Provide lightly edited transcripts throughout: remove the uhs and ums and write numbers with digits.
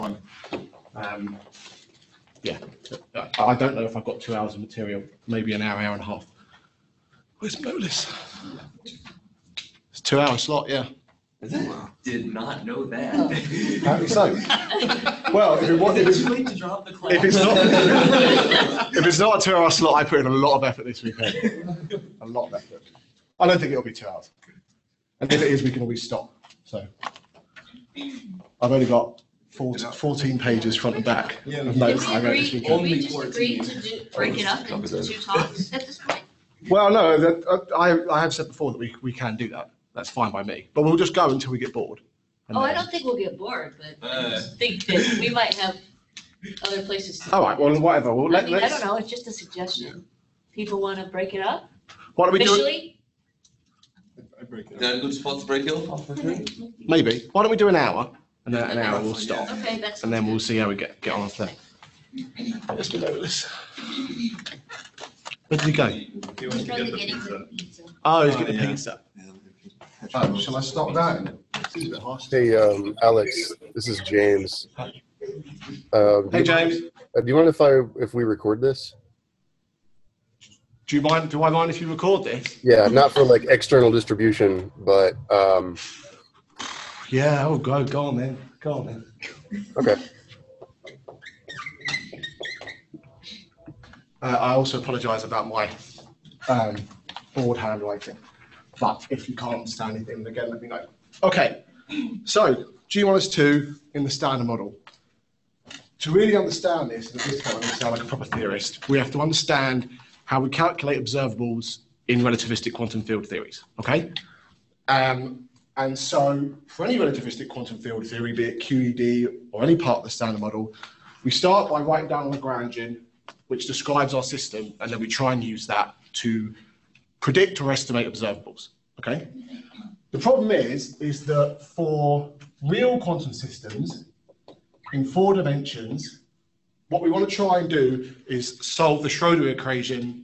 Yeah, I don't know if I've got 2 hours of material, maybe an hour, hour and a half. Where's Molis? It's a 2 hour slot, yeah. Is it? Did not know that. Apparently so. Well, if it's not a 2 hour slot, I put in a lot of effort this weekend. A lot of effort. I don't think it'll be 2 hours. And if it is, we can always stop. So I've only got 14 pages front and back of notes I wrote this weekend. We just agreed to break it up into 2 talks at this point? Well, no, I have said before that we can do that. That's fine by me. But we'll just go until we get bored. Oh, I don't think we'll get bored, but I think that we might have other places to. All right, well, whatever. Well, I don't know, it's just a suggestion. People want to break it up What are we doing? officially? Is that a good spot to break it up? Maybe. Why don't we do an hour? And then an hour we'll stop. Okay, that's. And then we'll see how we get on with that. Let's get over this. Where did he go? He's probably getting the pizza. Oh, he's getting the pizza. Shall I stop that? Hey, Alex, this is James. Hey, James. Do you mind if we record this? Do I mind if you record this? Yeah, not for like external distribution, but Yeah, oh, go on then. Go on then. okay. I also apologise about my board handwriting. But if you can't understand anything, again, let me know. Okay, so G-2 in the standard model. To really understand this, at this point, I'm going to sound like a proper theorist, we have to understand how we calculate observables in relativistic quantum field theories, okay? And so for any relativistic quantum field theory, be it QED or any part of the standard model, we start by writing down a Lagrangian, which describes our system, and then we try and use that to predict or estimate observables, okay? The problem is that for real quantum systems in 4 dimensions, what we want to try and do is solve the Schrödinger equation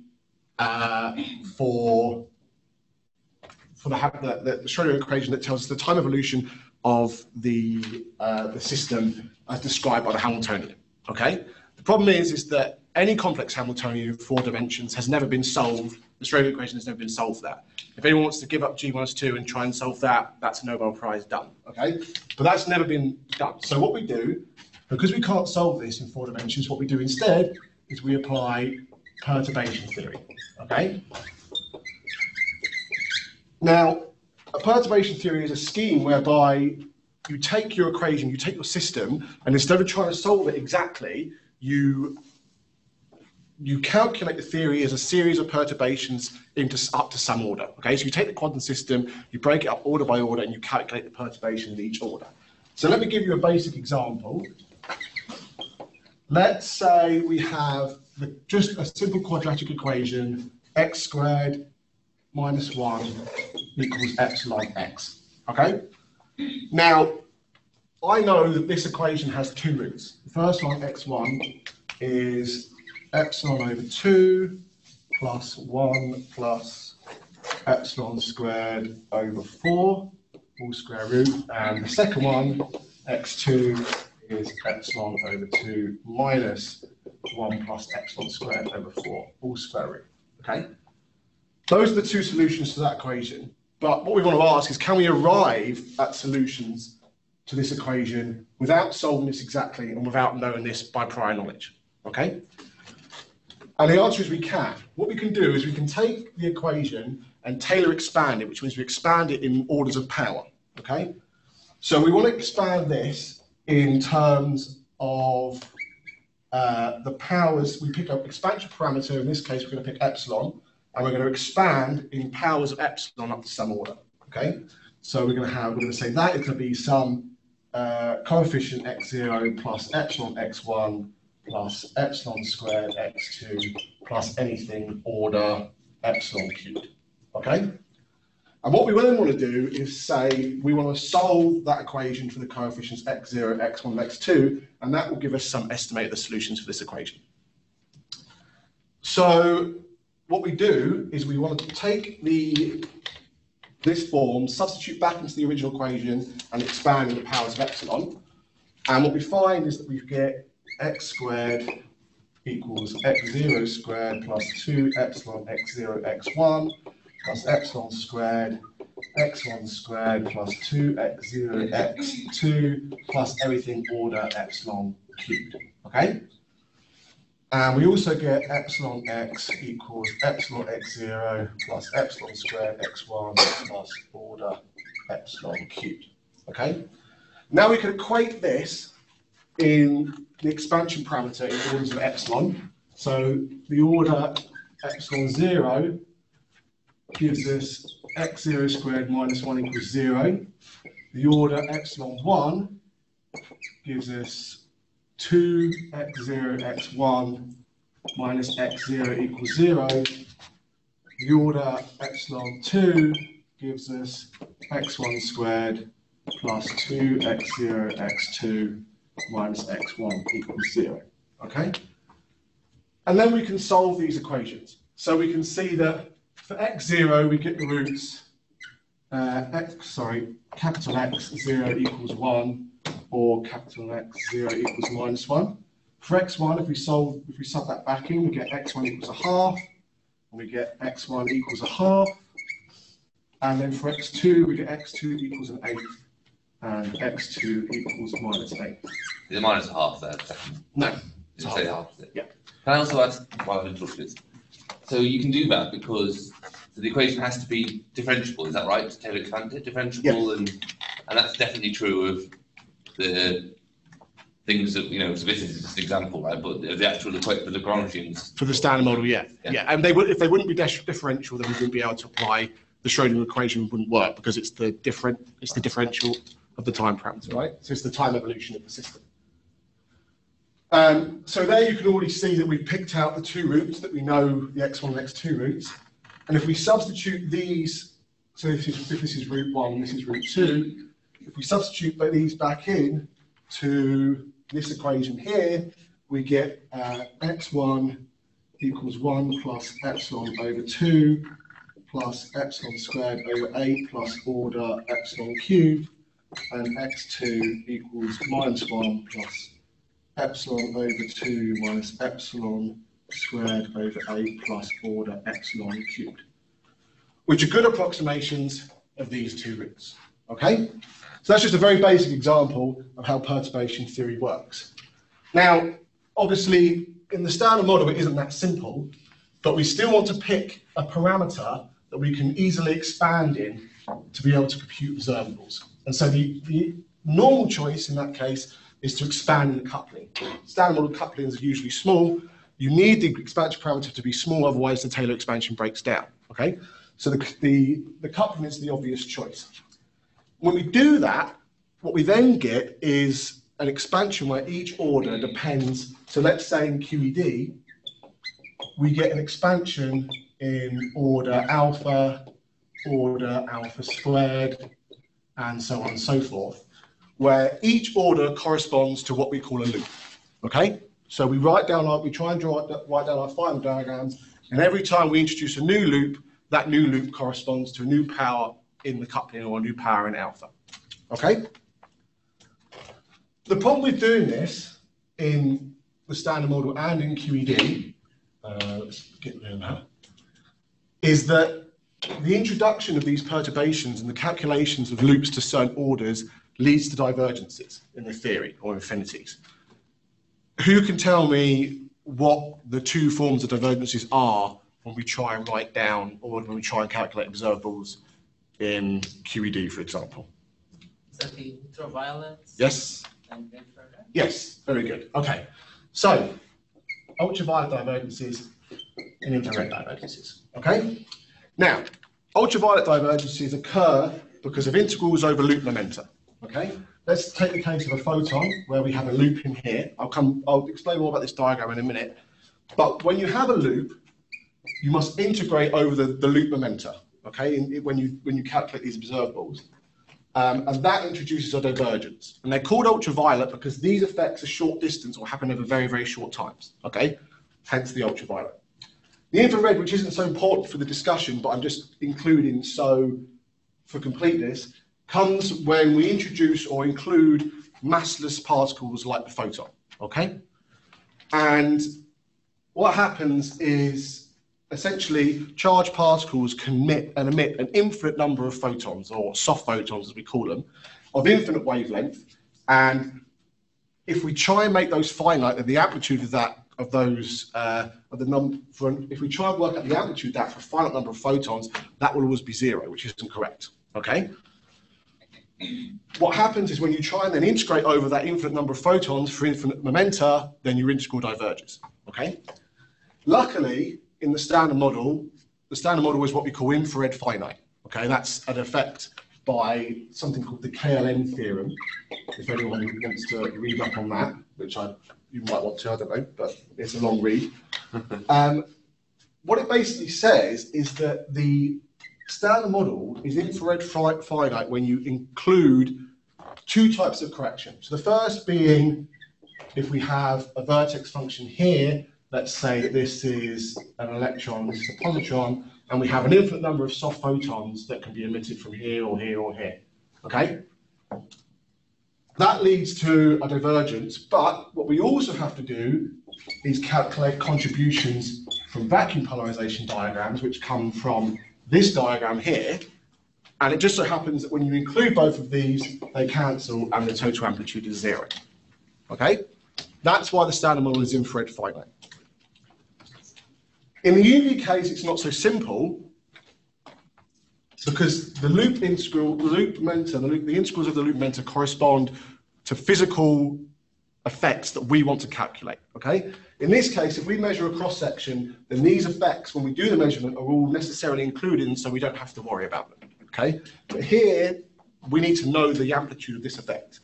for the Schrödinger equation that tells us the time evolution of the system as described by the Hamiltonian, okay? The problem is that any complex Hamiltonian in 4 dimensions has never been solved. The Schrödinger equation has never been solved for that. If anyone wants to give up G-2 and try and solve that, that's a Nobel Prize done, okay? But that's never been done. So what we do, because we can't solve this in 4 dimensions, what we do instead is we apply perturbation theory, okay? Now, a perturbation theory is a scheme whereby you take your equation, you take your system, and instead of trying to solve it exactly, you calculate the theory as a series of perturbations up to some order. Okay, so you take the quantum system, you break it up order by order, and you calculate the perturbations in each order. So let me give you a basic example. Let's say we have just a simple quadratic equation, x squared minus 1 equals epsilon x. Okay? Now, I know that this equation has 2 roots. The first one, x1, is epsilon over 2 plus 1 plus epsilon squared over 4, all square root. And the second one, x2, is epsilon over 2 minus 1 plus epsilon squared over 4, all square root. Okay? Those are the 2 solutions to that equation. But what we want to ask is, can we arrive at solutions to this equation without solving this exactly and without knowing this by prior knowledge? Okay? And the answer is we can. What we can do is we can take the equation and Taylor expand it, which means we expand it in orders of power. Okay? So we want to expand this in terms of the powers. We pick up expansion parameter. In this case, we're going to pick epsilon, and we're going to expand in powers of epsilon up to some order. Okay? So we're going to say that is going to be some coefficient x0 plus epsilon x1 plus epsilon squared x2 plus anything order epsilon cubed, okay? And what we then want to do is say we want to solve that equation for the coefficients x0, x1, x2, and that will give us some estimate of the solutions for this equation. So what we do is we want to take this form, substitute back into the original equation and expand in the powers of epsilon. And what we find is that we get x squared equals x0 squared plus 2 epsilon x0 x1 plus epsilon squared x1 squared plus 2 x0 x2 plus everything order epsilon cubed, okay? And we also get epsilon x equals epsilon x0 plus epsilon squared x1 plus order epsilon cubed, okay? Now we can equate this in the expansion parameter in orders of epsilon. So the order epsilon 0 gives us x0 squared minus 1 equals 0. The order epsilon 1 gives us 2x0 x1 minus x0 equals 0. The order epsilon 2 gives us x1 squared plus 2x0 x2 minus x1 equals 0, okay? And then we can solve these equations. So we can see that for x0, we get the roots, capital X 0 equals 1, or capital X 0 equals minus 1. For x1, if we sub that back in, we get x1 equals a half, and we get x1 equals a half. And then for x2, we get x2 equals an eighth, and x2 equals minus 8. Is it minus a half there? No. Did you say half? Yeah. Can I also ask why I've looked at this? So you can do that because the equation has to be differentiable, is that right? Taylor expanded differentiable, and that's definitely true of the things that, you know, so this is just an example, right? But the actual the Lagrangians. For the standard model, yeah. And if they wouldn't be differential, then we wouldn't be able to apply the Schrodinger equation. Wouldn't work because it's the differential of the time parameter, right? So it's the time evolution of the system. So there you can already see that we picked out the two roots that we know, the x1 and x2 roots. And if we substitute these, so if this is root 1 and this is root 2, if we substitute these back in to this equation here, we get x1 equals 1 plus epsilon over 2 plus epsilon squared over 8 plus order epsilon cubed, and x2 equals minus 1 plus epsilon over 2 minus epsilon squared over 8 plus order epsilon cubed, which are good approximations of these two roots, okay? So that's just a very basic example of how perturbation theory works. Now, obviously, in the standard model, it isn't that simple, but we still want to pick a parameter that we can easily expand in to be able to compute observables. And so the normal choice in that case is to expand in the coupling. Standard model couplings are usually small. You need the expansion parameter to be small, otherwise the Taylor expansion breaks down, okay? So the coupling is the obvious choice. When we do that, what we then get is an expansion where each order depends. So let's say in QED, we get an expansion in order alpha squared, and so on and so forth, where each order corresponds to what we call a loop, okay? So we try and write down our final diagrams, and every time we introduce a new loop, that new loop corresponds to a new power in the coupling or a new power in alpha, okay? The problem with doing this in the standard model and in QED, let's get rid of that, is that the introduction of these perturbations and the calculations of loops to certain orders leads to divergences in the theory, or infinities. Who can tell me what the two forms of divergences are when we try and write down, or when we try and calculate observables in QED, for example? So the ultraviolet Yes? and infrared? Yes, very good. Okay, so ultraviolet divergences and infrared divergences, okay? Now, ultraviolet divergences occur because of integrals over loop momenta, okay? Let's take the case of a photon where we have a loop in here. I'll explain more about this diagram in a minute. But when you have a loop, you must integrate over the loop momenta, okay? When you calculate these observables. And that introduces a divergence. And they're called ultraviolet because these effects are short distance or happen over very, very short times, okay? Hence the ultraviolet. The infrared, which isn't so important for the discussion, but I'm just including so for completeness, comes when we introduce or include massless particles like the photon, okay? And what happens is essentially charged particles can emit an infinite number of photons, or soft photons as we call them, of infinite wavelength. And if we try and make those finite, the amplitude of that, of those, if we try and work out the amplitude of that for a finite number of photons, that will always be 0, which isn't correct, okay? What happens is when you try and then integrate over that infinite number of photons for infinite momenta, then your integral diverges, okay? Luckily, in the standard model is what we call infrared finite, okay? That's an effect by something called the KLM theorem, if anyone wants to read up on that, which you might want to, I don't know, but it's a long read. What it basically says is that the standard model is infrared finite when you include two types of correction. So the first being, if we have a vertex function here, let's say that this is an electron, this is a positron, and we have an infinite number of soft photons that can be emitted from here or here or here, okay? That leads to a divergence, but what we also have to do is calculate contributions from vacuum polarization diagrams, which come from this diagram here, and it just so happens that when you include both of these, they cancel and the total amplitude is 0, okay? That's why the standard model is infrared finite. In the UV case, it's not so simple because the loop integral, the loop momenta, the integrals of the loop momenta correspond to physical effects that we want to calculate, okay? In this case, if we measure a cross-section, then these effects, when we do the measurement, are all necessarily included, and so we don't have to worry about them, okay? But here, we need to know the amplitude of this effect.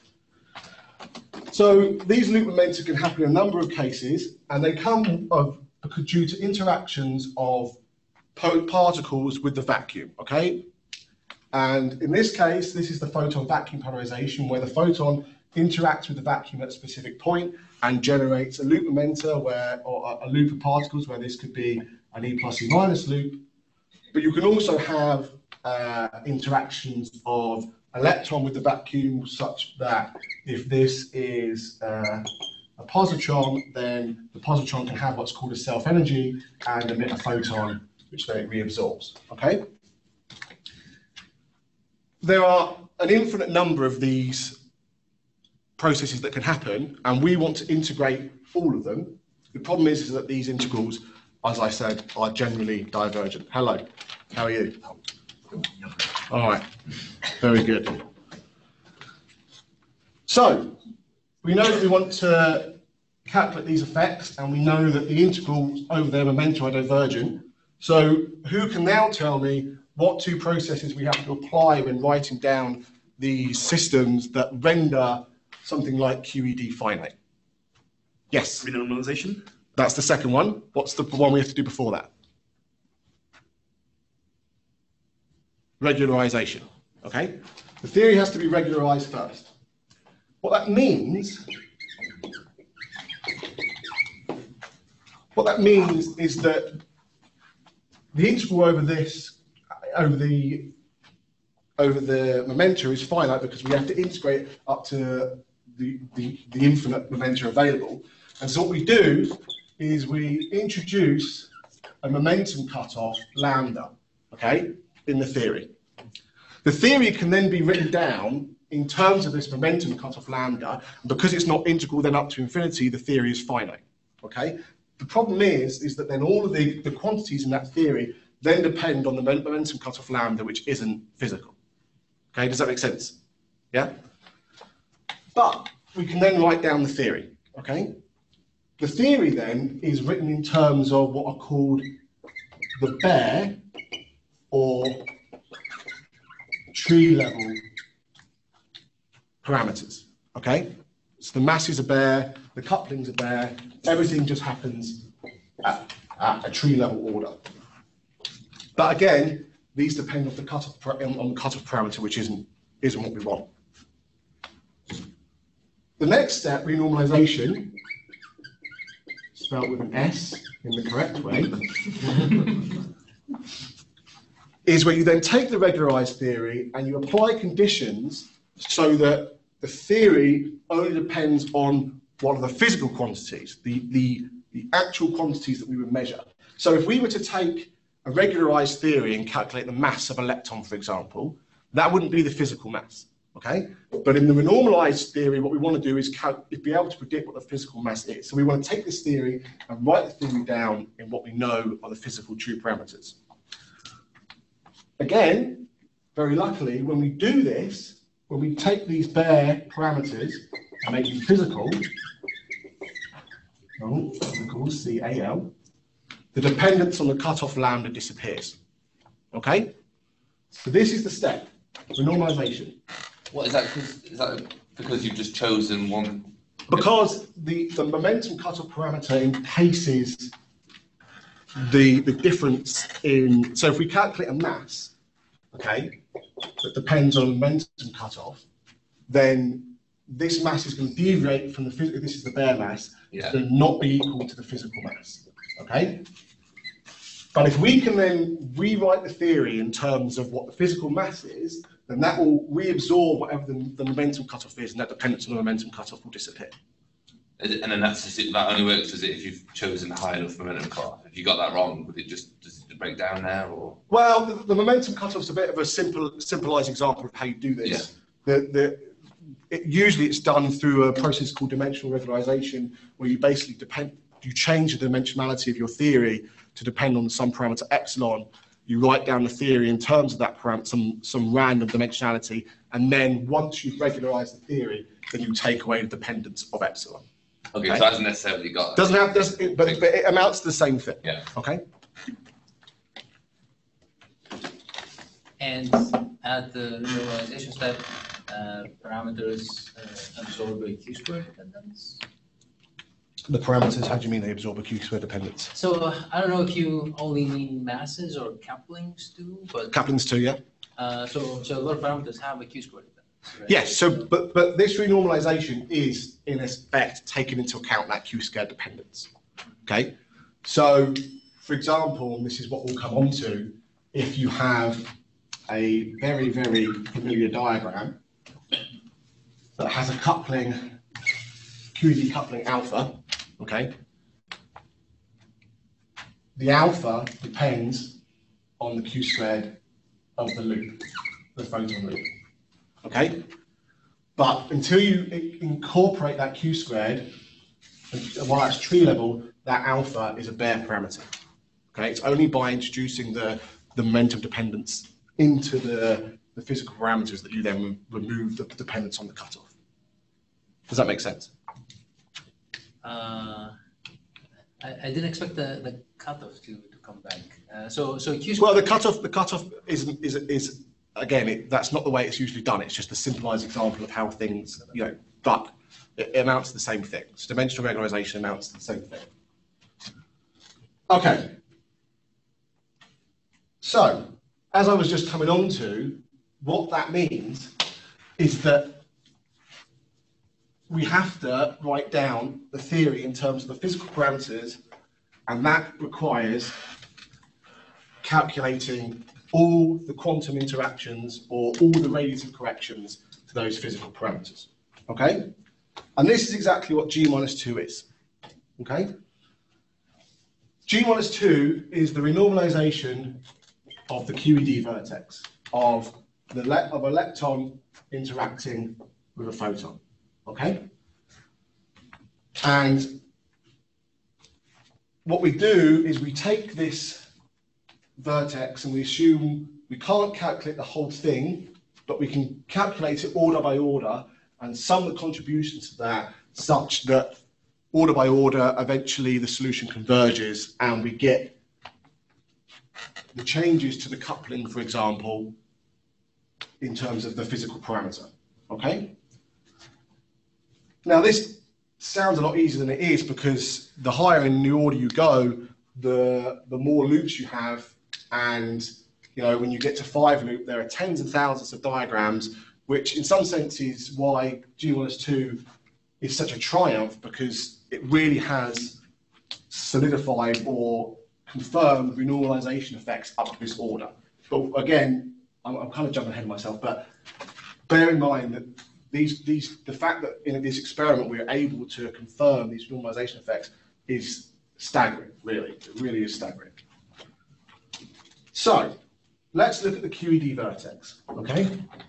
So these loop momenta can happen in a number of cases, and they come due to interactions of particles with the vacuum, okay? And in this case, this is the photon vacuum polarization, where the photon interacts with the vacuum at a specific point and generates a loop momenta or a loop of particles, where this could be an E plus E minus loop. But you can also have interactions of electron with the vacuum, such that if this is a positron, then the positron can have what's called a self-energy and emit a photon, which then it reabsorbs, okay? There are an infinite number of these processes that can happen, and we want to integrate all of them. The problem is that these integrals, as I said, are generally divergent. Hello, how are you? All right, very good. So, we know that we want to calculate these effects, and we know that the integrals over their momenta are divergent. So, who can now tell me what two processes we have to apply when writing down these systems that render something like QED finite? Yes? Renormalization? That's the second one. What's the one we have to do before that? Regularization, okay? The theory has to be regularized first. What that means is that the integral over this, over the momenta is finite, because we have to integrate up to the infinite momenta available. And so what we do is we introduce a momentum cutoff lambda, okay, in the theory. The theory can then be written down in terms of this momentum cutoff lambda, and because it's not integral then up to infinity, the theory is finite, okay? The problem is that then all of the quantities in that theory then depend on the momentum cutoff lambda, which isn't physical. Okay, does that make sense? Yeah? But we can then write down the theory, okay? The theory then is written in terms of what are called the Baire or tree level parameters, okay? So the masses are Baire, the couplings are Baire, everything just happens at a tree level order. But again, these depend on the cutoff parameter, which isn't what we want. The next step, renormalization, spelled with an S in the correct way, is where you then take the regularized theory and you apply conditions so that the theory only depends on what are the physical quantities, the actual quantities that we would measure. So if we were to take a regularized theory and calculate the mass of a lepton, for example, that wouldn't be the physical mass, okay? But in the renormalized theory, what we want to do is be able to predict what the physical mass is. So we want to take this theory and write the theory down in what we know are the physical true parameters. Again, very luckily, when we do this, when we take these bare parameters and make them physical, CAL, the dependence on the cutoff lambda disappears. Okay? So this is the step, renormalization. What is that? Is that because you've just chosen one? Because the momentum cutoff parameter encases the difference in, so if we calculate a mass, okay, that depends on momentum cutoff, then this mass is going to deviate from the physical, this is the bare mass, it's going to not be equal to the physical mass, okay? But if we can then rewrite the theory in terms of what the physical mass is, then that will reabsorb whatever the momentum cutoff is, and that dependence on the momentum cutoff will disappear. And then that only works, does it, if you've chosen a high enough momentum cutoff? If you got that wrong, would it does it break down there, or? Well, the momentum cutoff is a bit of a simplified example of how you do this. Yeah. Usually it's done through a process called dimensional regularization, where you basically you change the dimensionality of your theory to depend on some parameter epsilon. You write down the theory in terms of that parameter, some random dimensionality, and then once you've regularized the theory, then you take away the dependence of epsilon. Okay, so it hasn't necessarily got. Doesn't have this, but it amounts to the same thing. Yeah. Okay. And at the normalization step, parameters absorb a Q-square dependence. The parameters, how do you mean they absorb a Q-square dependence? So I don't know if you only mean masses or couplings too, but Couplings too, yeah. so a lot of parameters have a Q-square dependence. Right? Yes. So, but this renormalization is in effect taking into account that Q-square dependence. Okay. So, for example, and this is what we'll come on to, if you have a very, very familiar diagram that has a coupling, QED coupling alpha, okay? The alpha depends on the Q squared of the loop, the photon loop, okay? But until you incorporate that Q squared, while that's tree level, that alpha is a bare parameter, okay? It's only by introducing the momentum dependence into the physical parameters that you then remove the dependence on the cutoff. Does that make sense? I didn't expect the cutoff to come back. So Q. Well, the cutoff is again, that's not the way it's usually done. It's just a simplified example of how things, but it amounts to the same thing. So dimensional regularization amounts to the same thing. Okay. So, as I was just coming on to, what that means is that we have to write down the theory in terms of the physical parameters, and that requires calculating all the quantum interactions or all the radiative corrections to those physical parameters, okay? And this is exactly what G minus 2 is, okay? G minus 2 is the renormalization of the QED vertex of a lepton interacting with a photon, okay? And what we do is we take this vertex and we assume we can't calculate the whole thing, but we can calculate it order by order and sum the contributions to that such that order by order, eventually the solution converges and we get the changes to the coupling, for example, in terms of the physical parameter, okay? Now this sounds a lot easier than it is because the higher in the order you go, the more loops you have, and when you get to 5 loop, there are tens and thousands of diagrams, which in some sense is why G1S2 is such a triumph, because it really has solidified or confirmed renormalization effects up to this order. But again, I'm kind of jumping ahead of myself, but bear in mind that the fact that in this experiment we are able to confirm these normalization effects is staggering, really. It really is staggering. So, let's look at the QED vertex, okay?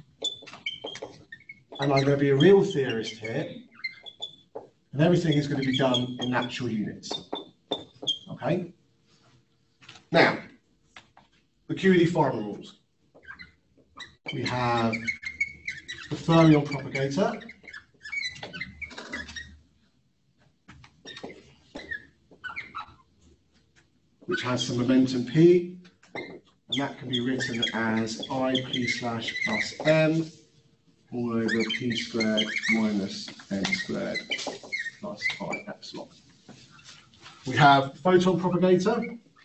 And I'm going to be a real theorist here, and everything is going to be done in natural units, okay? Now, the QED Feynman rules. We have the fermion propagator, which has some momentum p, and that can be written as IP slash plus m all over p squared minus m squared plus I epsilon. We have photon propagator,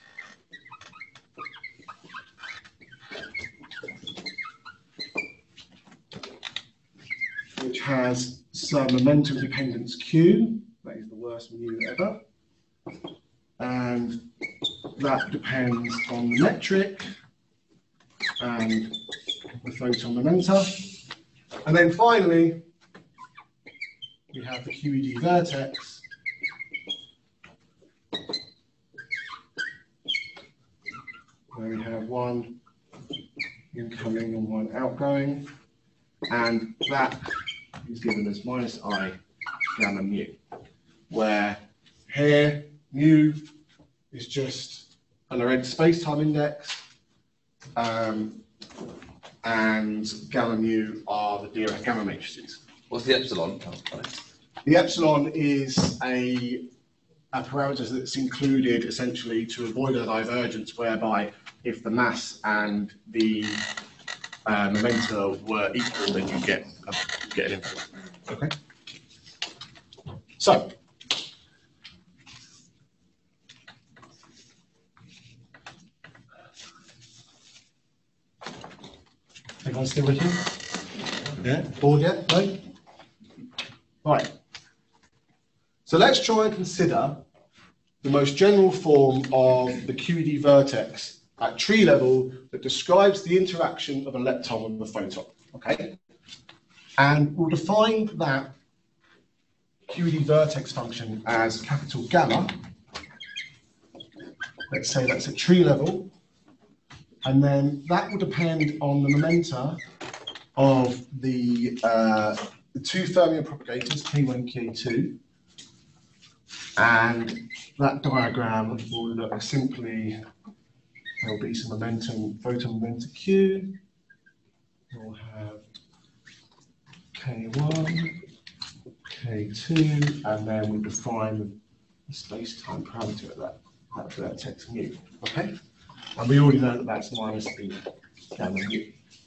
which has some momentum dependence q, that is the worst mu ever, and that depends on the metric and the photon momenta. And then finally, we have the QED vertex, where we have one incoming and one outgoing, and that is given as minus I gamma mu, where here mu is just an Lorentz space-time index, and gamma mu are the Dirac gamma matrices. What's the epsilon? The epsilon is a parameter that's included essentially to avoid a divergence whereby if the mass and the momenta were equal, then you get an influence. Okay. So, everyone's still with you? Yeah? Bored yet? No? Right. So let's try and consider the most general form of the QED vertex at tree level that describes the interaction of a lepton with a photon. Okay? And we'll define that QED vertex function as capital gamma. Let's say that's at tree level. And then that will depend on the momenta of the two fermion propagators, K1 and K2. And that diagram will look simply, there'll be some momentum, photon momentum Q. We'll have K1, K2, and then we'll define the space-time parameter of that vertex mu. Okay? And we already know that that's minus b gamma mu.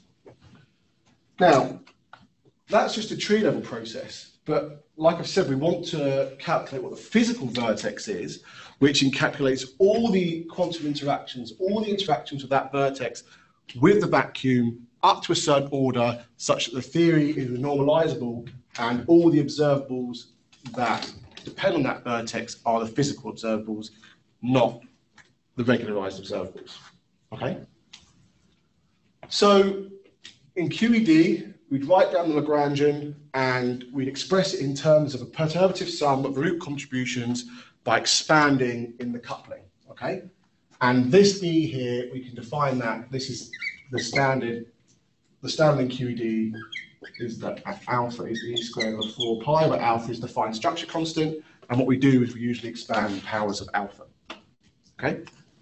Now, that's just a tree level process, but like I've said, we want to calculate what the physical vertex is, which encapsulates all the quantum interactions, all the interactions of that vertex with the vacuum up to a certain order, such that the theory is normalizable and all the observables that depend on that vertex are the physical observables, not the regularized observables. Okay? So in QED, we'd write down the Lagrangian and we'd express it in terms of a perturbative sum of root contributions by expanding in the coupling. Okay? And this E here, we can define that. This is the standard. The standard in QED is that alpha is E squared over 4 pi, where alpha is the fine structure constant. And what we do is we usually expand the powers of alpha. Okay?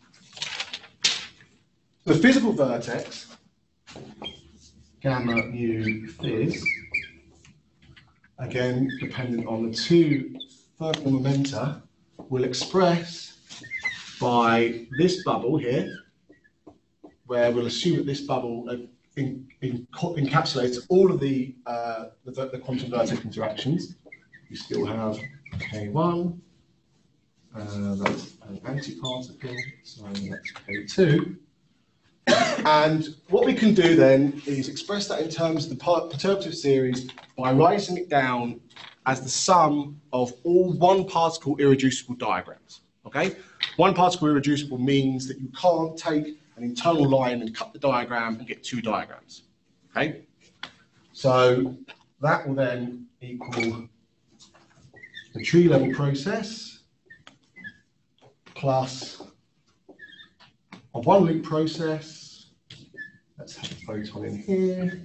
The physical vertex, gamma mu phys, again, dependent on the two fermion momenta, will express by this bubble here, where we'll assume that this bubble encapsulates all of the quantum vertex interactions. You still have K1, that's an antiparticle, so that's K2. And what we can do then is express that in terms of the perturbative series by writing it down as the sum of all one particle irreducible diagrams. Okay? One particle irreducible means that you can't take an internal line and cut the diagram and get two diagrams. Okay? So that will then equal the tree level process plus a one loop process. Let's have a photon in here.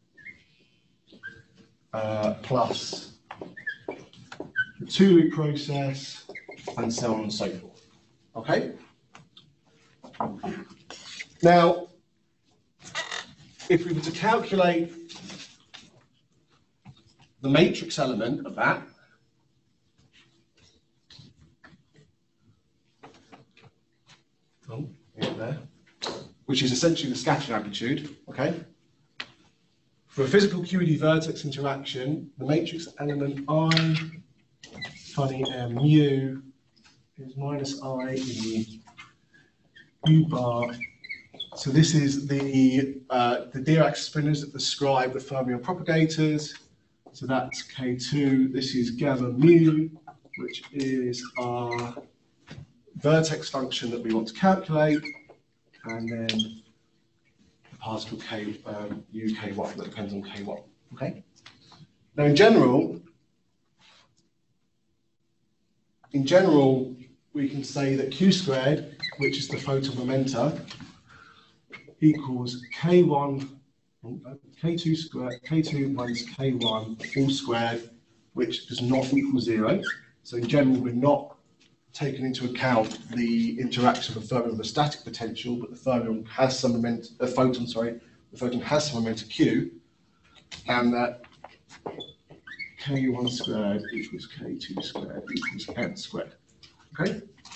Plus the two loop process, and so on and so forth. Okay? Now, if we were to calculate the matrix element of that, there, which is essentially the scattering amplitude, okay? For a physical QED vertex interaction, the matrix element I, funny mu, is minus I E U bar. So this is the Dirac spinors that describe the fermion propagators. So that's K2. This is gamma mu, which is our vertex function that we want to calculate, and then the particle K, UK1, that depends on K1, okay? Now in general, we can say that Q squared, which is the photon momenta, equals K1, K2 squared, K2 minus K1 all squared, which does not equal 0. So in general, we're not taking into account the interaction of a fermion with a static potential, but the fermion has some momentum, the photon has some momentum Q, and that K1 squared equals K2 squared equals n squared. Okay?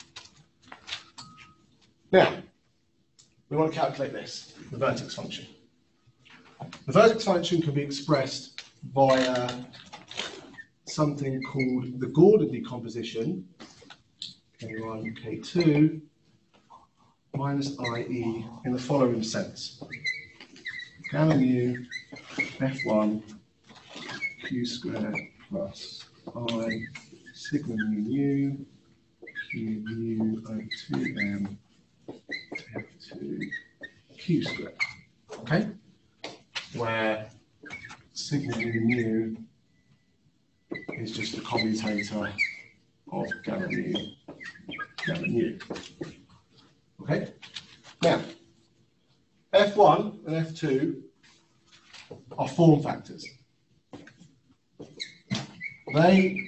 Now, we want to calculate this, the vertex function. The vertex function can be expressed via something called the Gordon decomposition, K1, K2, minus IE in the following sense. Gamma mu F1 Q squared plus I sigma mu Q mu over 2m F2 Q squared. Okay? Where sigma mu is just the commutator of gamma mu. Okay? Now, F1 and F2 are form factors. They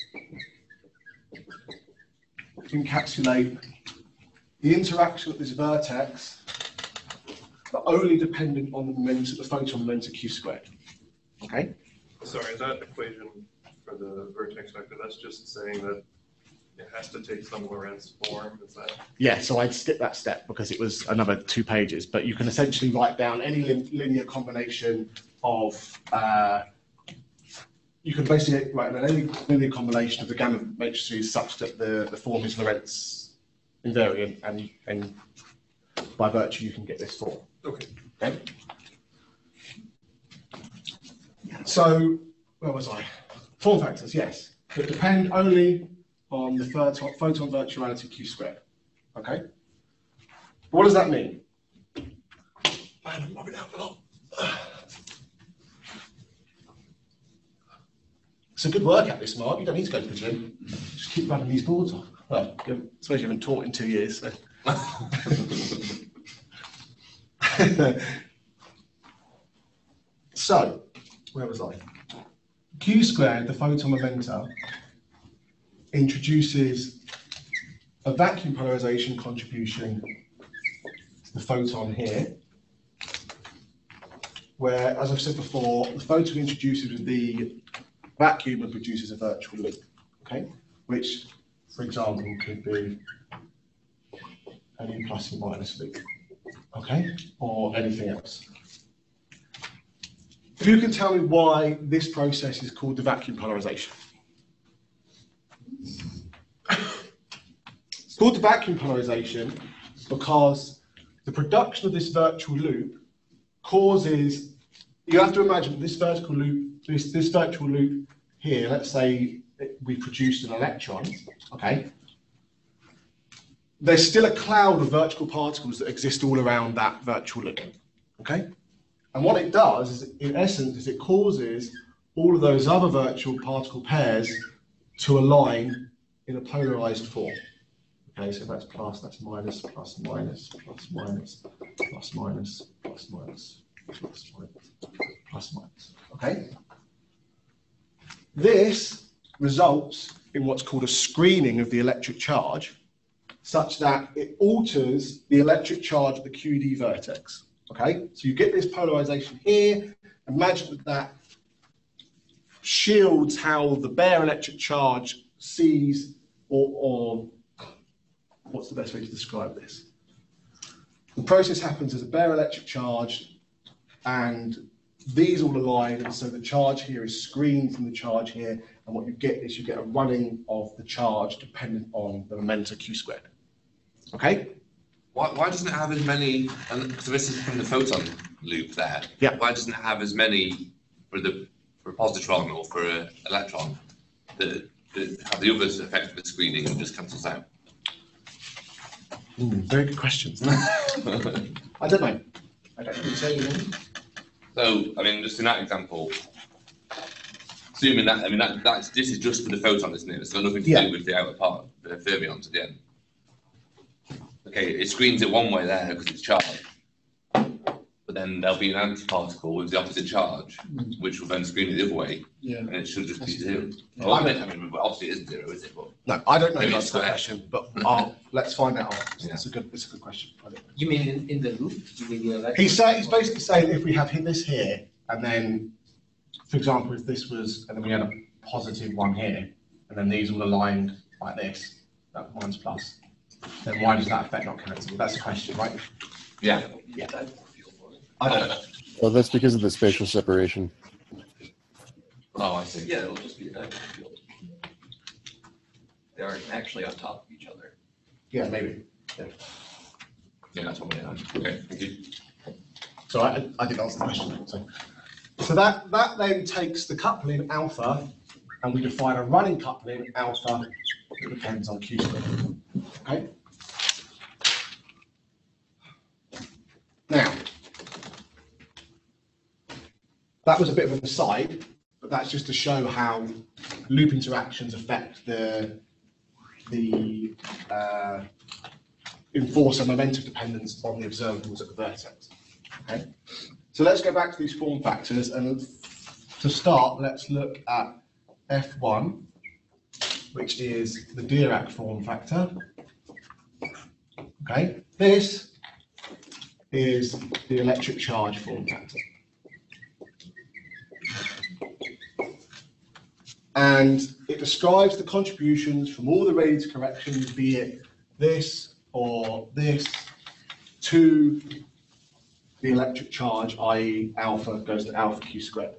encapsulate the interaction at this vertex, but only dependent on the momentum, the photon momentum Q squared. Okay? Sorry, that equation for the vertex vector, that's just saying that it has to take some Lorentz form, is that? Yeah, so I'd skip that step because it was another 2 pages, but you can essentially write down any linear combination of, you can basically write down any linear combination of the gamma matrices such that the form is Lorentz invariant, and by virtue you can get this form. Okay. Okay? So, where was I? Form factors, yes, that depend only on the photon virtuality Q squared. Okay? What does that mean? I'm rubbing out a lot. It's a good workout, this, Mark. You don't need to go to the gym. Just keep rubbing these boards off. Well, I suppose you haven't taught in 2 years. So. So, where was I? Q squared, the photon momenta, introduces a vacuum polarization contribution to the photon here, where, as I've said before, the photon introduces the vacuum and produces a virtual loop, okay? Which, for example, could be any plus or minus loop, okay? Or anything else. If you can tell me why this process is called the vacuum polarization. It's called the vacuum polarization because the production of this virtual loop causes, you have to imagine this vertical loop, this virtual loop here, let's say we produced an electron, okay? There's still a cloud of vertical particles that exist all around that virtual loop, okay? And what it does is, in essence, is it causes all of those other virtual particle pairs to align in a polarized form. Okay, so that's plus, that's minus, plus, minus, plus, minus, plus, minus, plus, minus, plus, minus, plus, minus. Okay? This results in what's called a screening of the electric charge, such that it alters the electric charge of the QED vertex. Okay, so you get this polarization here. Imagine that shields how the bare electric charge sees, or what's the best way to describe this? The process happens as a bare electric charge, and these all align, and so the charge here is screened from the charge here, and what you get is you get a running of the charge dependent on the momenta q squared. Okay? Why doesn't it have as many, so this is from the photon loop there. Yeah. Why doesn't it have as many for a positron or for an electron that have the other effect of the screening and just cancels out? Very good questions. I don't know. I don't know. So, I mean, just in that example, assuming that, I mean, this is just for the photon, isn't it? It's got nothing to do with the outer part, the fermions at the end. Okay, it screens it one way there because it's charged, but then there'll be an antiparticle with the opposite charge, which will then screen it the other way, and it should just be zero. Yeah. Well, I mean, obviously it isn't zero, is it? But No, I don't know maybe that's it's the square. question, but let's find out. Yeah. It's a good question. You mean in the loop? You mean the electric? He's basically saying if we have this here, and then, for example, if this was, and then we had a positive one here, and then these all aligned like this, that minus plus, then why does that effect not cancel? That's the question, right? yeah. Yeah. I don't know. Well, that's because of the spatial separation. Oh, I see. Yeah, it'll just be an active field. They aren't actually on top of each other. Yeah, maybe. Yeah, that's what we had. Okay, thank you. So I did answer the question. So that then takes the coupling alpha, and we define a running coupling alpha that depends on q squared. Okay. Now, that was a bit of an aside, but that's just to show how loop interactions affect the enforcer momentum dependence on the observables at the vertex. Okay, so let's go back to these form factors, and to start, let's look at F1, which is the Dirac form factor. Okay, this is the electric charge form factor. And it describes the contributions from all the radiator corrections, be it this or this, to the electric charge, i.e. alpha goes to alpha q squared.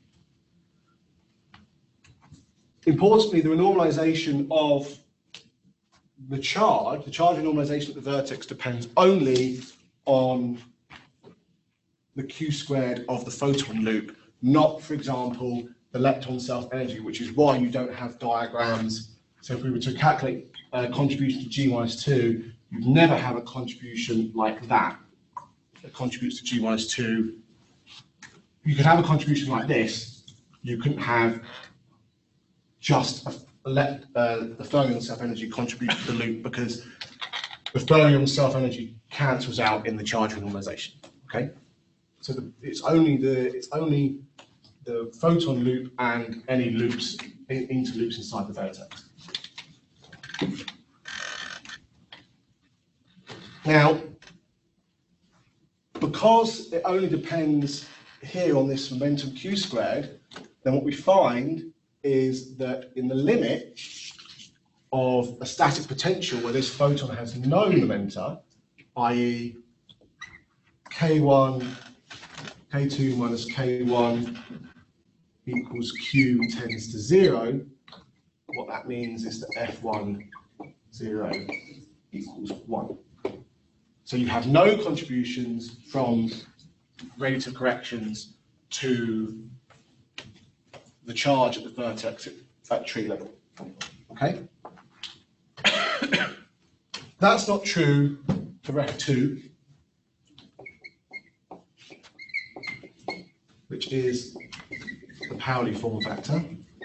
Importantly, the renormalization of the charge renormalization at the vertex depends only on the q squared of the photon loop, not, for example, the lepton self-energy, which is why you don't have diagrams. So if we were to calculate a contribution to G-2, you'd never have a contribution like that contributes to G-2. You could have a contribution like this. You couldn't have just the fermion self-energy contribute to the loop, because the fermion self-energy cancels out in the charge renormalization. Okay, so it's only the photon loop and any loops, interloops inside the vertex. Now, because it only depends here on this momentum q squared, then what we find is that in the limit of a static potential where this photon has no momenta, i.e. K1, K2 minus K1 equals Q tends to 0, what that means is that F1, 0 equals 1. So you have no contributions from radiator corrections to the charge at the vertex at tree level. Okay? That's not true for F2, which is the Pauli form factor.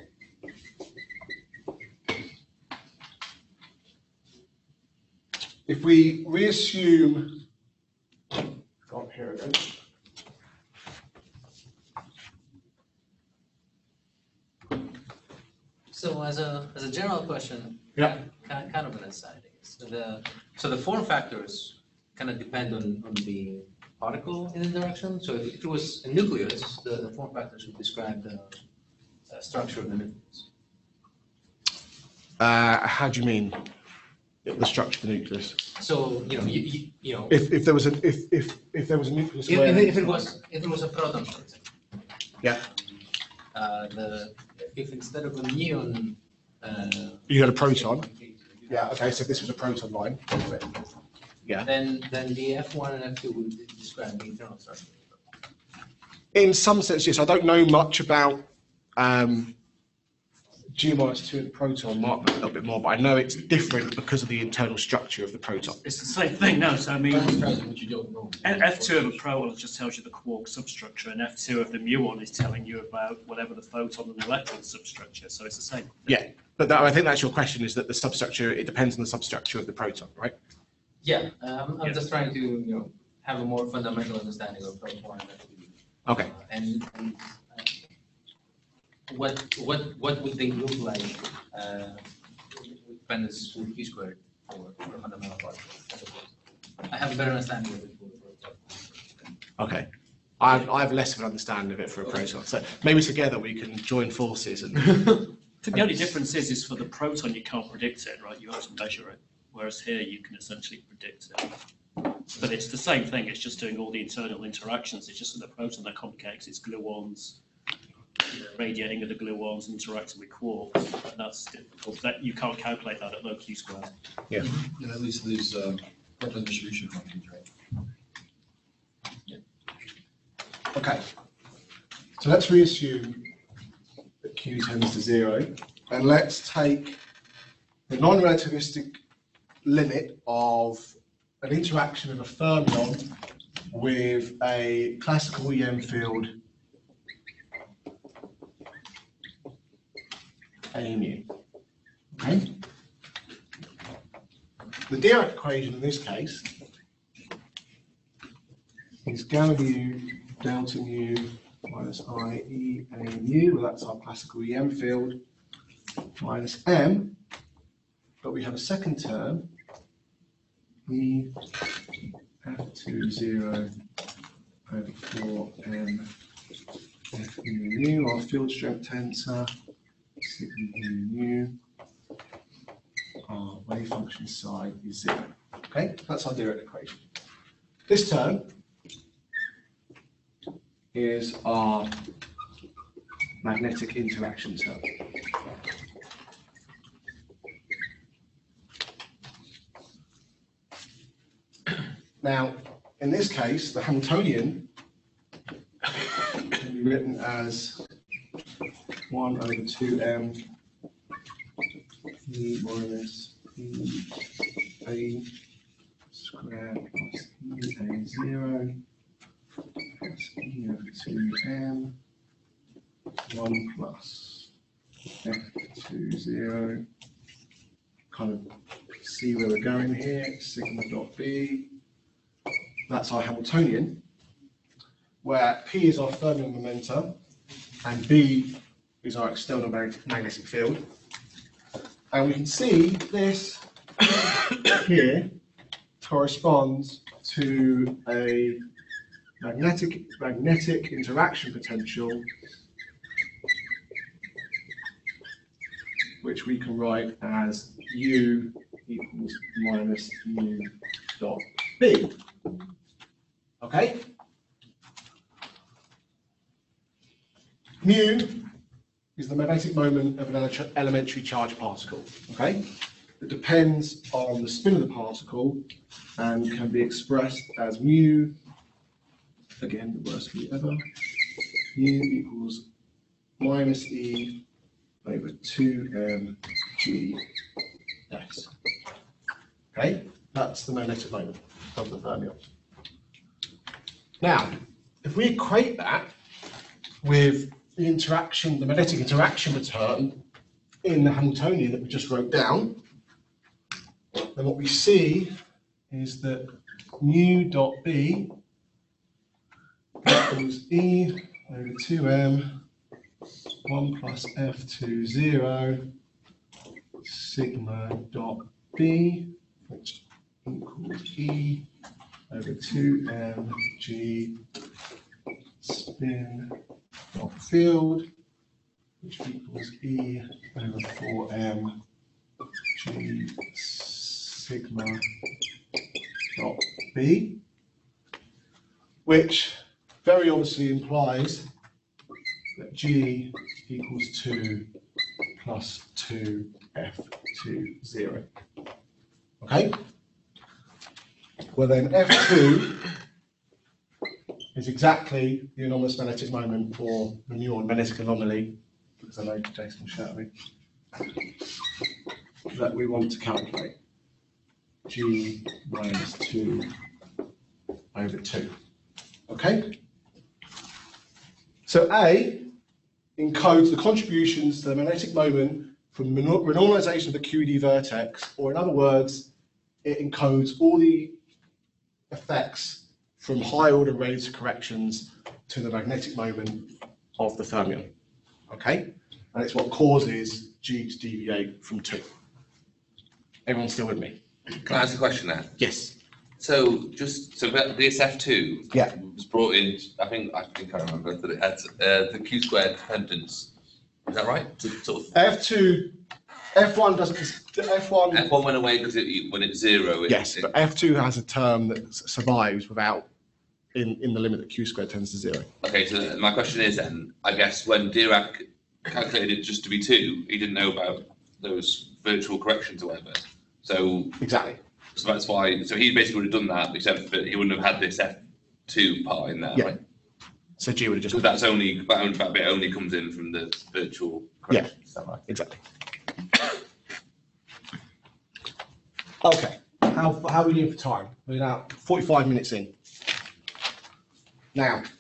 If we reassume, here again. So as a general question, Yeah. kind of an aside, I guess. So the form factors kind of depend on the particle in the direction. So if it was a nucleus, the form factors would describe the structure of the nucleus. How do you mean the structure of the nucleus? So you know If there was a if there was a nucleus, if it was a proton, for example. Yeah. If instead of a muon, You had a proton. Yeah. Okay. So this was a proton line. Yeah. then the F1 and F2 would describe the internal structure. In some sense, yes. I don't know much about G-2 and the proton. Mark a little bit more, but I know it's different because of the internal structure of the proton. It's the same thing, no. So I mean, What you don't know. F2 of a proton just tells you the quark substructure, and F2 of the muon is telling you about whatever the photon and electron substructure. So it's the same. Yeah, but I think that's your question, is that the substructure, it depends on the substructure of the proton, right? Yeah, I'm just trying to have a more fundamental understanding of proton and F2. Okay. And what would they look like when it's with Q squared for fundamental particles? I have a better understanding of it. Okay. I have less of an understanding of it for a proton. So maybe together we can join forces and. I think the only difference is for the proton you can't predict it, right? You have to measure it, whereas here you can essentially predict it. But it's the same thing. It's just doing all the internal interactions. It's just that the proton that complicates its gluons. Radiating of the gluons, interacting with quarks, and that's difficult. That you can't calculate that at low Q squared. Yeah. And at least these proton distribution functions, right? Okay. So let's reassume that Q tends to 0, and let's take the non-relativistic limit of an interaction of a fermion with a classical EM field A mu. Okay. The Dirac equation in this case is gamma mu delta mu minus I E A mu, well, that's our classical EM field, minus M, but we have a second term, E F2 0 over 4 M F mu, our field strength tensor, sigma mu, our wave function psi is 0. Okay, that's our Dirac equation. This term is our magnetic interaction term. Now, in this case, the Hamiltonian can be written as 1 over 2m E minus E A squared plus E A 0 plus E over 2m 1 plus F2 0. Kind of see where we're going here, sigma dot B. That's our Hamiltonian, where P is our fermion momentum and B is our external magnetic field. And we can see this here corresponds to a magnetic interaction potential, which we can write as U equals minus mu dot B. Okay? Mu is the magnetic moment of an elementary charged particle. Okay? It depends on the spin of the particle and can be expressed as mu, again, the worst mu ever, mu equals minus E over 2m G S. Okay? That's the magnetic moment of the fermion. Now, if we equate that with the interaction, the magnetic interaction return in the Hamiltonian that we just wrote down, then what we see is that mu dot B equals E over 2m 1 plus F2 0 sigma dot B, which equals E over 2m G spin dot field, which equals E over 4m G sigma dot B, which very obviously implies that G equals 2 plus 2 F2 0. Okay? Well then F2 is exactly the anomalous magnetic moment for the muon magnetic anomaly, because I know Jason will shout at me, that we want to calculate. G minus 2 over 2. Okay? So A encodes the contributions to the magnetic moment from renormalization of the QED vertex, or in other words, it encodes all the effects from high order radiative corrections to the magnetic moment of the fermion. Okay? And it's what causes G to deviate from 2. Everyone still with me? Can I ask a question now? Yes. So this F2 Yeah. was brought in, I think I remember that it had the Q squared dependence. Is that right? To sort of F1 doesn't, F1. F1 went away because when it's 0. Yes, but F2 has a term that survives without, in the limit that Q squared tends to 0. Okay, so my question is then, I guess when Dirac calculated it just to be 2, he didn't know about those virtual corrections or whatever. So Exactly. So that's why. So he basically would have done that, except that he wouldn't have had this F2 part in there. Yeah. Right? So G would have just. So that bit only comes in from the virtual corrections. Yeah. Is that right? Exactly. Okay. How are we doing for time? We're now 45 minutes in. Now,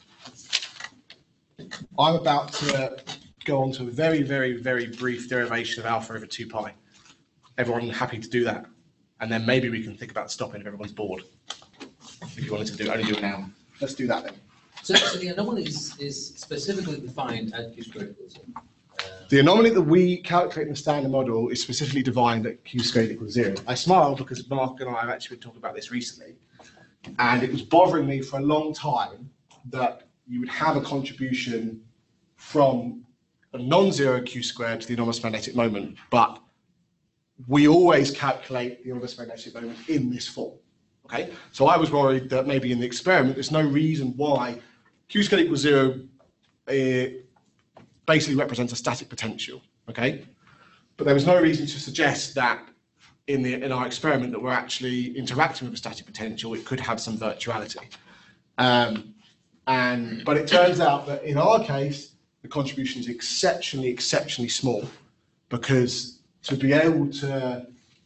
I'm about to go on to a very, very, very brief derivation of alpha over 2 pi. Everyone happy to do that? And then maybe we can think about stopping if everyone's bored. If you wanted to only do an hour. Let's do that then. So the anomaly is specifically defined at Q squared equals 0. The anomaly that we calculate in the standard model is specifically defined at Q squared equals 0. I smile because Mark and I have actually been talking about this recently. And it was bothering me for a long time that you would have a contribution from a non-zero Q squared to the anomalous magnetic moment, but we always calculate the anomalous magnetic moment in this form. Okay, so I was worried that maybe in the experiment there's no reason why Q squared equals 0 basically represents a static potential. Okay, but there was no reason to suggest that in our experiment that we're actually interacting with a static potential. It could have some virtuality, but it turns out that in our case the contribution is exceptionally small, because to be able to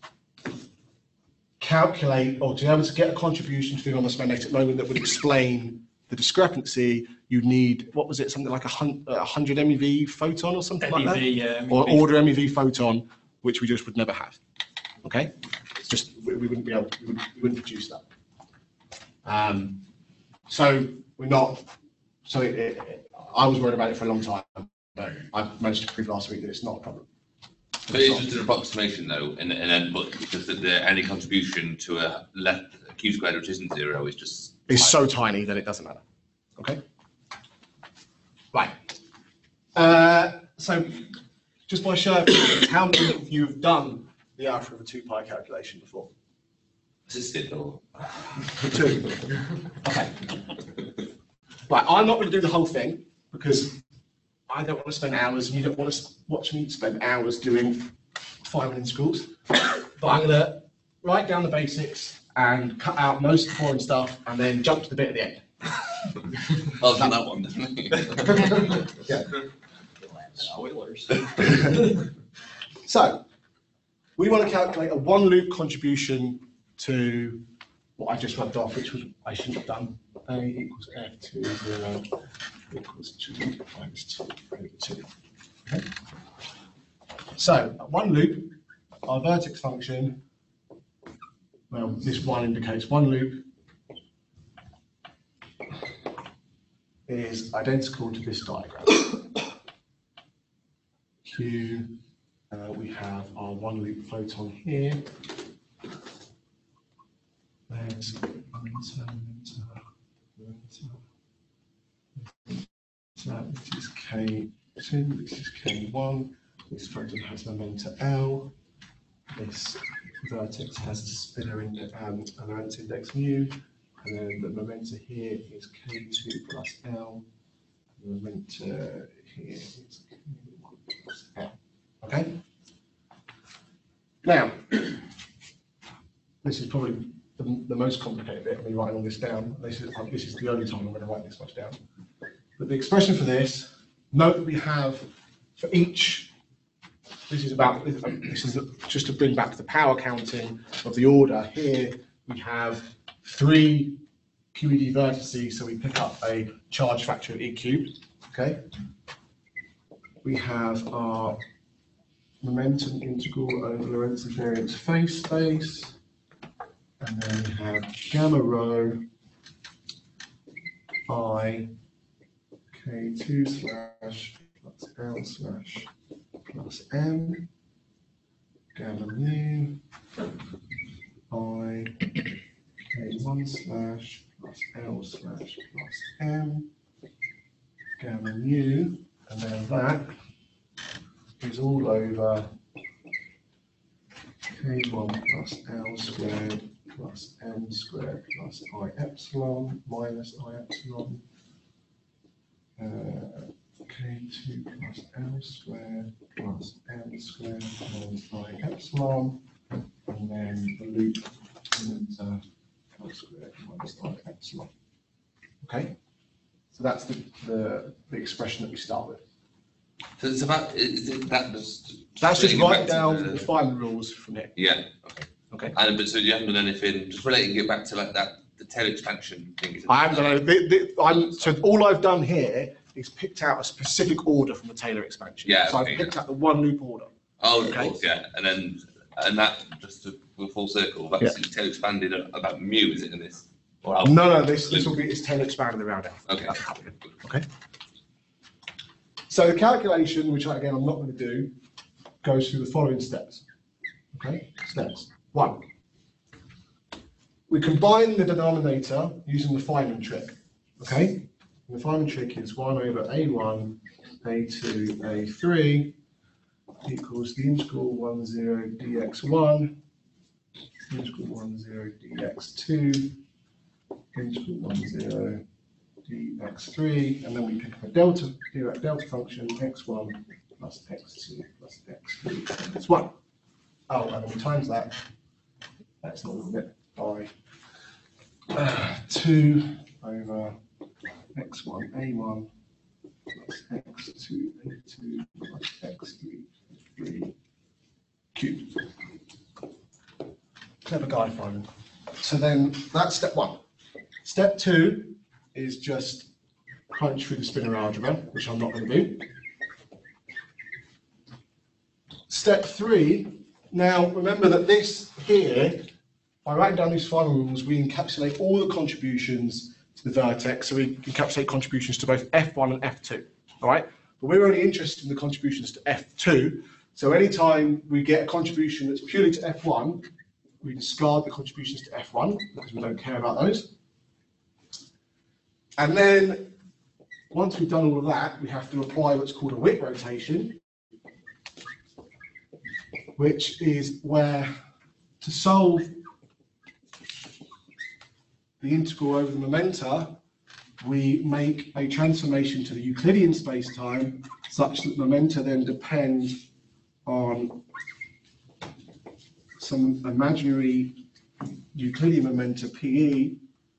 calculate or to be able to get a contribution to the anomalous magnetic moment that would explain the discrepancy, you need, what was it, something like 100 MeV photon or something like that? Yeah, Or order MeV photon, which we just would never have. Okay? It's just, we wouldn't be able, we wouldn't produce that. So we're not, so I was worried about it for a long time, but I managed to prove last week that it's not a problem. But it's just an approximation though, and then but because any contribution to a Q squared which isn't 0 is just. It's so tiny that it doesn't matter. Okay. Right. So just by show of hands, how many of you have done the alpha of a 2 pi calculation before? Assisted or. 2. Okay. Right. I'm not going to do the whole thing because I don't want to spend hours, and you don't want to watch me spend hours doing final integrals. But I'm going to write down the basics and cut out most of the foreign stuff, and then jump to the bit at the end. I'll do that one, definitely. Yeah. Spoilers. So we want to calculate a 1-loop contribution to what I just rubbed off, which was I shouldn't have done. A equals F2 0 equals G minus 2 over 2. Okay. So at one loop, our vertex function, well, this one indicates one loop, is identical to this diagram. Q, we have our one loop photon here. There's this is K2, this is K1, this photon has momenta L, this vertex has a spinner in a length index mu, and then the momenta here is K2 plus L, the momenta here is K1 plus L. Okay? Now, this is probably the most complicated bit of me writing all this down. This is the only time I'm going to write this much down. But the expression for this, note that we have for each, this is just to bring back the power counting of the order. Here we have 3 QED vertices, so we pick up a charge factor of E cubed. Okay. We have our momentum integral over Lorentz invariance phase space, and then we have gamma rho I K2 slash plus L slash plus M, gamma mu I K1 slash plus L slash plus M, gamma mu, and then that is all over K1 plus L squared plus M squared plus I epsilon minus I epsilon, K2 plus L squared plus M squared minus I epsilon, and then the loop into L squared minus I epsilon. Okay, so that's the expression that we start with. So it's about, is it that just? That's just relating it write back to down the- the final rules from it. Yeah, okay. Okay. And but so you haven't done anything, just relating it back to like that, the tail expansion thing. I haven't done it. So all I've done here is picked out a specific order from the Taylor expansion. Yeah, So okay, I've picked out the one loop order. Oh, of Okay. course, yeah, and that, just to go full circle, that's tail expanded about mu, is it in this? Or alpha? No, this will be it's Taylor expanded around alpha. Okay. Okay. So the calculation, which again I'm not going to do, goes through the following steps. Okay, steps. 1. We combine the denominator using the Feynman trick. Okay, and the Feynman trick is 1 over A1, A2, A3 equals the integral 10 dx1, integral 10 dx2, integral 10 dx3, and then we pick up a delta function x1 plus x2 plus x3 minus 1. Oh, and then we times that. That's not a bit by 2 over x1 a1 plus x2 a2 plus x3 3 cubed. Clever guy, Feynman. So then that's step 1. Step 2 is just crunch through the spinor algebra, which I'm not going to do. Step 3, now remember that this here, by writing down these final rules, we encapsulate all the contributions to the vertex, so we encapsulate contributions to both F1 and F2, all right? But we're only interested in the contributions to F2, so anytime we get a contribution that's purely to F1, we discard the contributions to F1, because we don't care about those. And then, once we've done all of that, we have to apply what's called a Wick rotation, which is where, to solve the integral over the momenta, we make a transformation to the Euclidean space-time such that momenta then depend on some imaginary Euclidean momenta PE.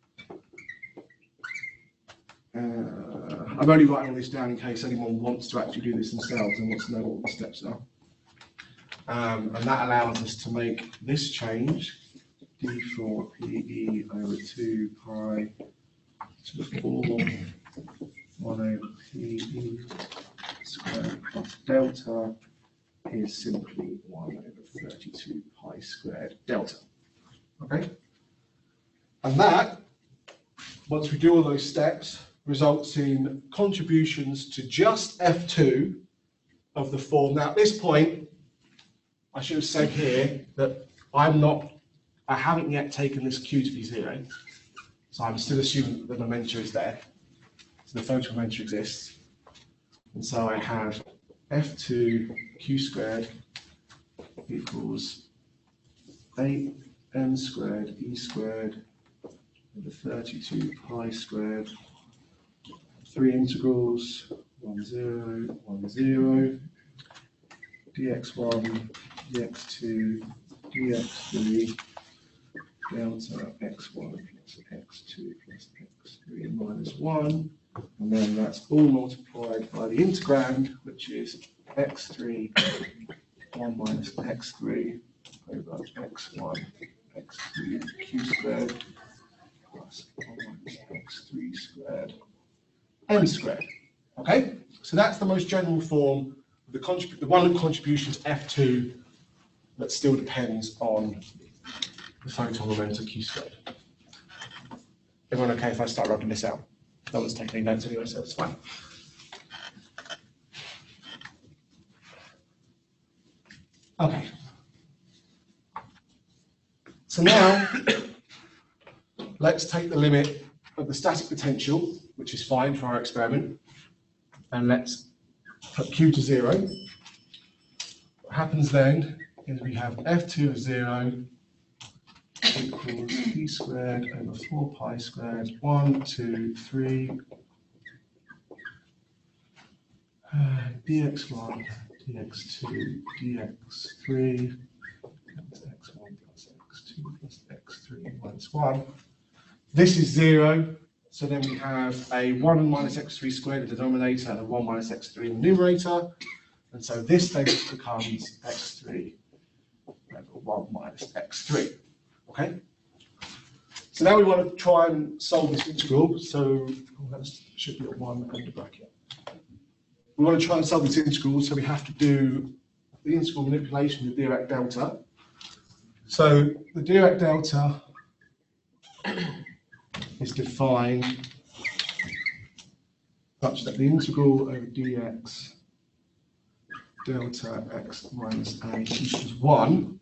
I'm only writing all this down in case anyone wants to actually do this themselves and wants to know what the steps are. And that allows us to make this change, d4 PE over 2 pi to the 4 1 over PE squared plus delta is simply 1 over 32 pi squared delta. Okay? And that, once we do all those steps, results in contributions to just F2 of the form. Now, at this point, I should have said here that I haven't yet taken this Q to be 0. So I'm still assuming that the momentum is there. So the photon momentum exists. And so I have F2 Q squared equals 8m squared E squared over 32 pi squared. 3 integrals, 1, 0, 1, 0, dx1, dx2, dx3, delta x1 plus x2 plus x3 minus 1, and then that's all multiplied by the integrand, which is x3, 1 minus x3 over x1, x3 q squared plus 1 minus x3 squared m squared. Okay, so that's the most general form of the one that contributes F2 that still depends on the photon momentum Q squared. Everyone okay if I start rubbing this out? No one's taking any notes anyway, so it's fine. Okay. So now, let's take the limit of the static potential, which is fine for our experiment, and let's put Q to 0. What happens then is we have F2 of 0 equals P squared over 4 pi squared, 1, 2, 3, dx1, dx2, dx3, x1 plus x2 plus x3 minus 1. This is 0, so then we have a 1 minus x3 squared in the denominator and a 1 minus x3 in the numerator. And so this then becomes x3 over 1 minus x3. Okay? So now we want to try and solve this integral. So that should be a 1 under bracket. We want to try and solve this integral, so we have to do the integral manipulation of the Dirac delta. So the Dirac delta is defined such that the integral over dx delta x minus a equals 1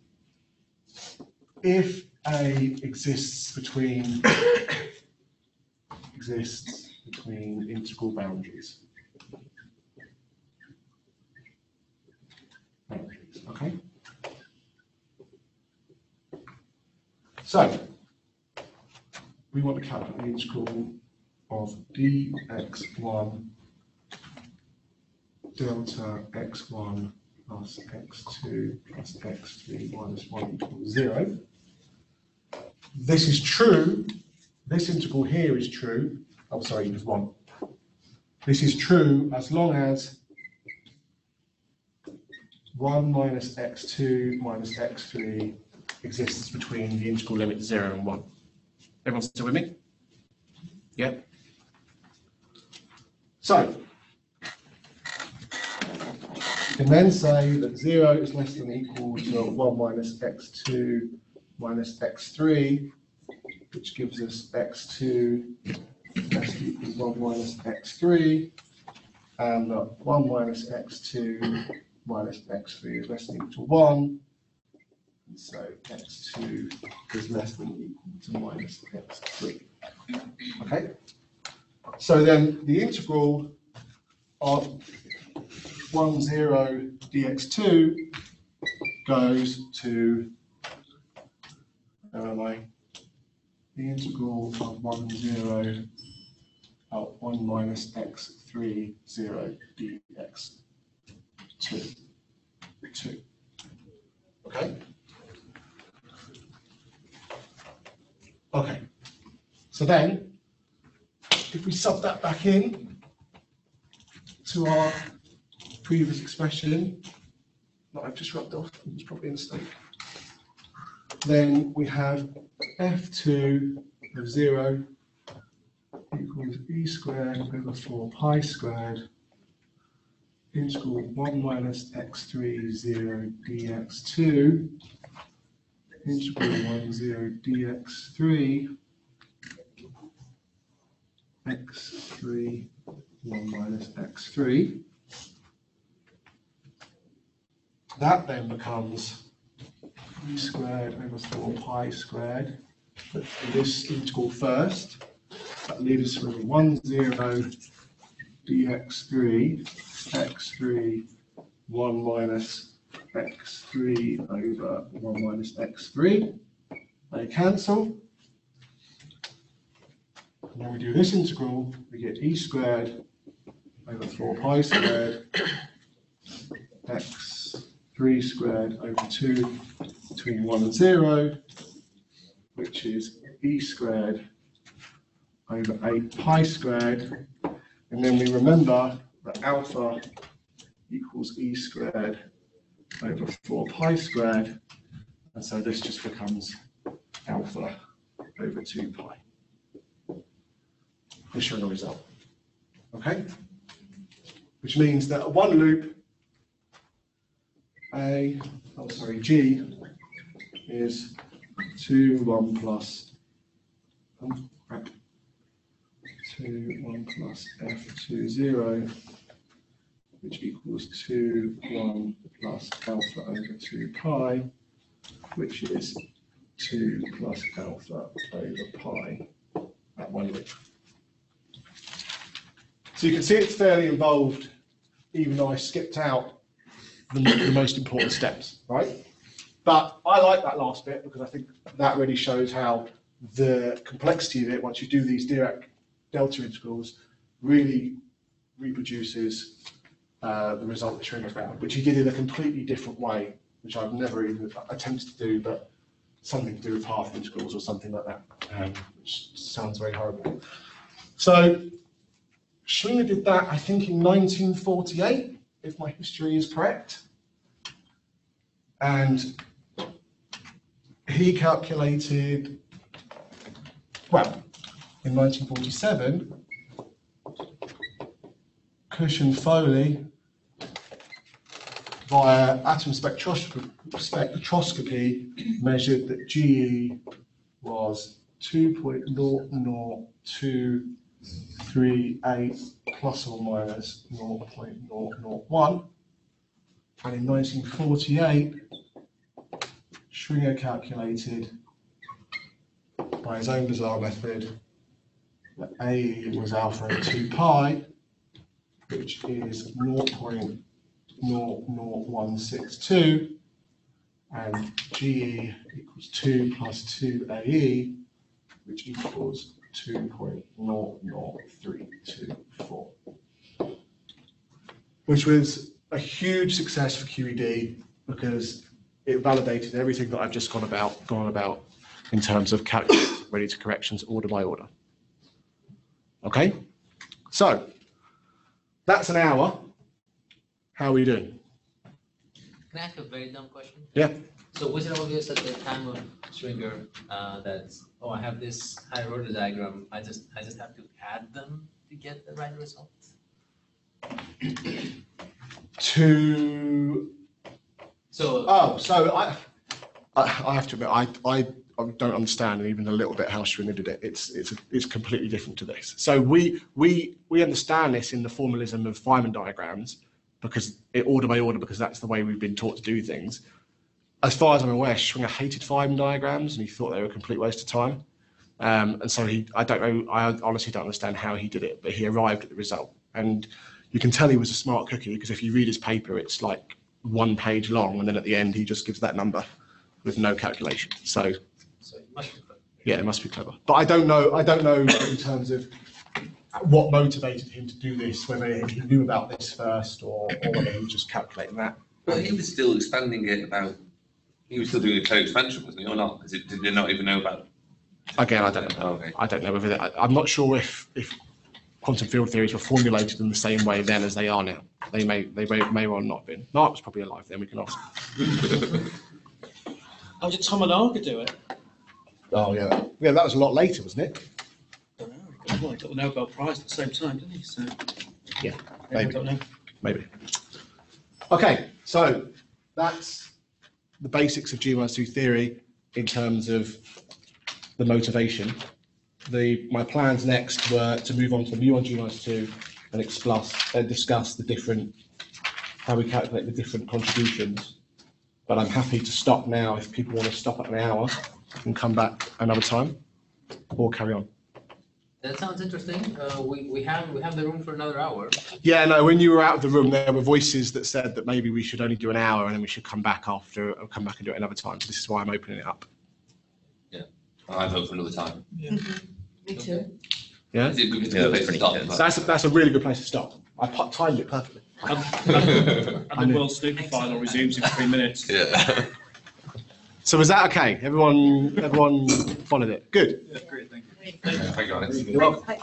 if a exists between integral boundaries. Okay. So we want to calculate the integral of dx1 delta x1 plus x2 plus x3 minus 1 equals 0. This is true. This integral here is true. Oh, sorry, equals 1. This is true as long as 1 minus x2 minus x3 exists between the integral limit 0 and 1. Everyone still with me? Yeah? So, you can then say that 0 is less than or equal to 1 minus x2 minus x3, which gives us x2 less than or equal to 1 minus x3, and 1 minus x2 minus x3 is less than or equal to 1, and so x2 is less than or equal to minus x3. Okay? So then the integral of 1, 0 dx2 goes to, where am I? The integral of 1, 0 of 1 minus x3, 0 dx2. 2. Okay? Okay. So then, if we sub that back in to our previous expression that I've just rubbed off, it's probably a mistake, then we have f2 of 0 equals e squared over 4 pi squared integral 1 minus x3 0 dx2 integral 1 0 dx3 x3 1 minus x3. That then becomes e squared over 4 pi squared. Let's do this integral first. That leaves us with 1 0 dx3 x3 1 minus x3 over 1 minus x3. They cancel. And then we do this integral, we get e squared over 4 pi squared x3 squared over 2 between 1 and 0, which is e squared over 8 pi squared. And then we remember that alpha equals e squared over 4 pi squared. And so this just becomes alpha over 2 pi. We're showing a result. Okay? Which means that one loop, G is 2, 1 plus, 2, 1 plus f2, 0, which equals 2, 1 plus alpha over 2 pi, which is 2 plus alpha over pi at one loop. So you can see it's fairly involved, even though I skipped out the most important steps, right? But I like that last bit because I think that really shows how the complexity of it, once you do these Dirac delta integrals, really reproduces the result that Schwinger found, which he did in a completely different way, which I've never even attempted to do, but something to do with half integrals or something like that, which sounds very horrible. So Schwinger did that, I think, in 1948, if my history is correct. And he calculated, well, in 1947, Cushing-Foley, via atom spectroscopy, measured that GE was 2.00238 plus or minus 0.001. And in 1948, Schwinger calculated, by his own bizarre method, that AE was alpha over 2 pi, which is 0.00162, and GE equals 2 plus 2 AE, which equals 2.00324, which was a huge success for QED because it validated everything that I've just gone about in terms of calculating ready to corrections order by order. Okay, so that's an hour. How are we doing? Can I ask a very dumb question? Yeah. So was it obvious at the time of Schwinger that, oh, I have this higher order diagram, I just have to add them to get the right result? So I have to admit, I don't understand even a little bit how Schwinger did it. It's completely different to this. So we understand this in the formalism of Feynman diagrams because order by order, because that's the way we've been taught to do things. As far as I'm aware, Schwinger hated Feynman diagrams and he thought they were a complete waste of time. And so I honestly don't understand how he did it, but he arrived at the result. And you can tell he was a smart cookie because if you read his paper, it's like 1 page long, and then at the end he just gives that number with no calculation. So it must be clever. Yeah, it must be clever. But I don't know in terms of what motivated him to do this, whether he knew about this first or whether he was just calculating that. Well, he was still expanding it he was still doing a code expansion, wasn't he, or not? Did they not even know about it? Again, I don't know. Oh, okay. I don't know whether I'm not sure if quantum field theories were formulated in the same way then as they are now. They may well not have been. Mark was probably alive then, we can ask. How did Tom and Arga do it? Oh yeah, that was a lot later, wasn't it? Don't know. Well, he got the Nobel Prize at the same time, didn't he? So. Yeah, I maybe. don't know. Maybe. Okay, so that's the basics of G-2 theory in terms of the motivation. My plans next were to move on to mu on G-2 and discuss the different, how we calculate the different contributions. But I'm happy to stop now if people want to stop at an hour and come back another time, or carry on. That sounds interesting. We have the room for another hour. Yeah, no, when you were out of the room, there were voices that said that maybe we should only do an hour and then we should come back and do it another time. So this is why I'm opening it up. I vote for another time. Me too. Yeah? It's a good place to start. So that's a really good place to stop. I timed it perfectly. And the World Snooker Final resumes in 3 minutes. Yeah. So was that okay? Everyone followed it? Good. Yeah, great, thank you. Thank you, Alex. You're welcome.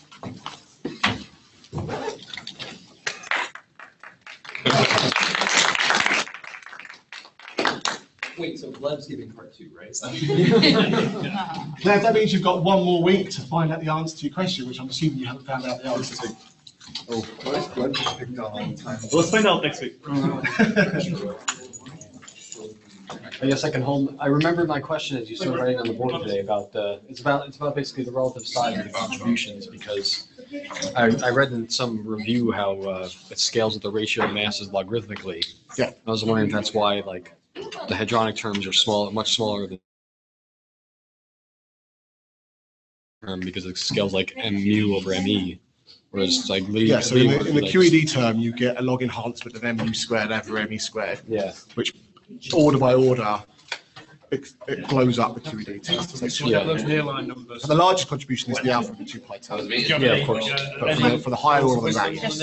Wait, so Gleb's giving part 2, right? Claire, that means you've got one more week to find out the answer to your question, which I'm assuming you haven't found out the answer to. Oh, Gleb just picked on all the time. Let's find out next week. I guess I can hold. I remember my question as you started writing on the board today about it's about basically the relative size of the contributions, because I read in some review how it scales with the ratio of masses logarithmically. Yeah. I was wondering if that's why like the hadronic terms are much smaller than because it scales like mu over me, whereas like Yeah, so in the QED term, you get a log enhancement of mu squared over me squared. Yeah. Which order by order, it blows up the QED term. Yeah. Those nearline numbers. The largest contribution is the alpha of the 2 pi term. That was me. Yeah, of course. But for the higher order of the rank,